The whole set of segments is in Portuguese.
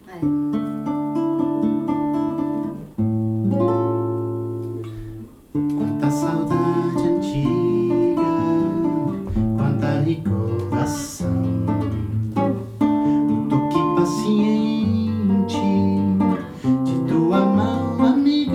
Quanta saudade antiga, quanta recordação, o toque paciente de tua mão amiga,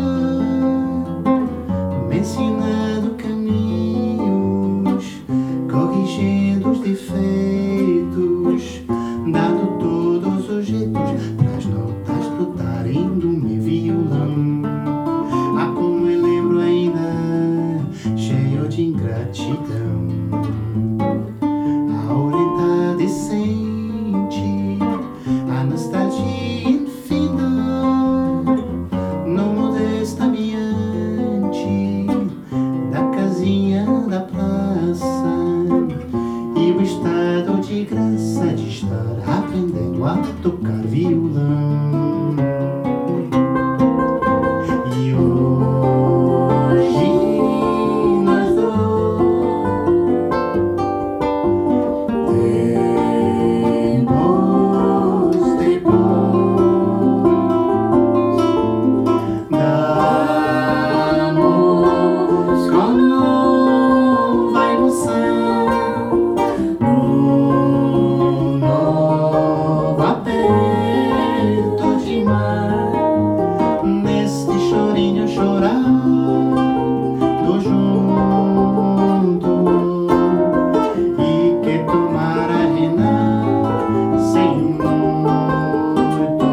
me ensinando caminhos, corrigindo os defeitos, dando todos os jeitos pras notas brotarem do meu violão. Ah, como eu lembro ainda, cheio de ingratidão, a orelha decente, a nostalgia infinda, no modesto ambiente da casinha da praça, e o estado de graça de estar aprendendo a tocar violão. E hoje nós dois tempos depois damos com nova emoção, um novo aperto de mar, neste chorinho chorando junto, e que tomara renascer muito.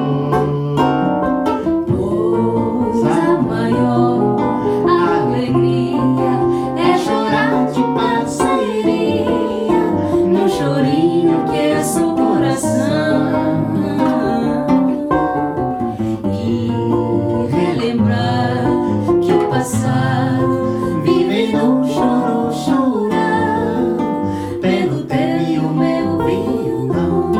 Pois a maior alegria é chorar de parceria, no chorinho que é seu coração, e relembrar que o passado vive no choro, chorar pelo teu e o meu violão.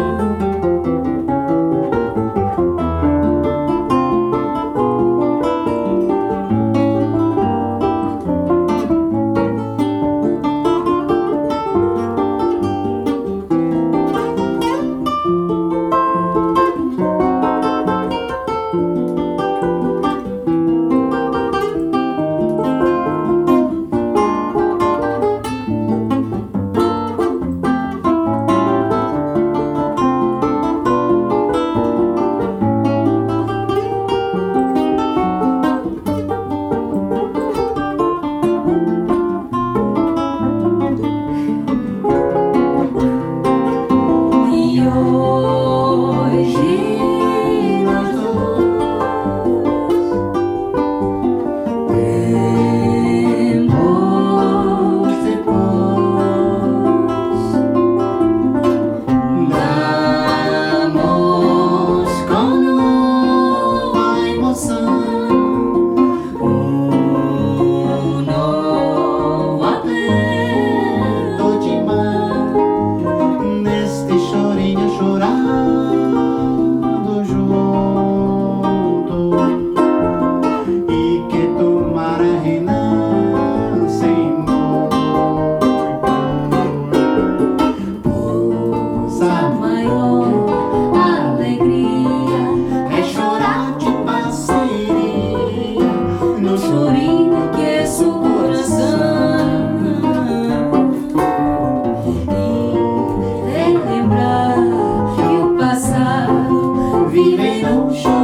E hoje nós dois tempos depois damos com nova emoção, um novo aperto de mar, Neste chorinho chorando junto, e que tomara renascer muito. pois a maior alegria É chorar de parceria no chorinho que é seu coração, e relembrar que o passado vive no choro.